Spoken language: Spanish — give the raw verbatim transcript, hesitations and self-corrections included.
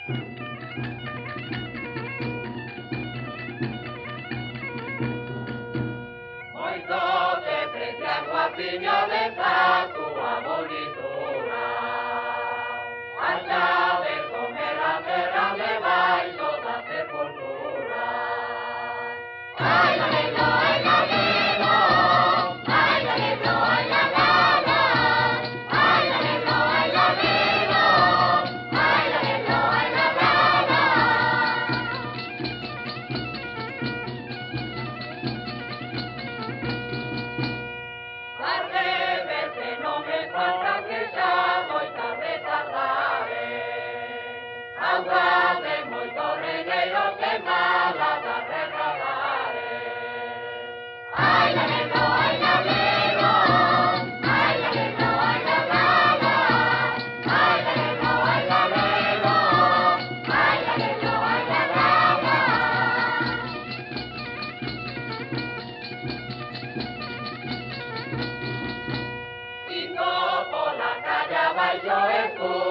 Moito te precian guapiño desa túa bonituna. A chave comer a terra debaixo da sepultura. Ai, la lelo, ai, la lelo, ai, la lelo, ai, la lala, ai, la lelo, ai, la lelo, ai, la lelo, ai, la lala. Tarde verte non me falta que xa moita retardare. Auga de moito regueiro que mala da regalare. Ai, la lelo, ai, la lelo, ai, la lelo, ai, la lala, ai, la lelo, ai, la lelo, ai, la lelo, ai, la lala. Indo pola calle abaixo escucho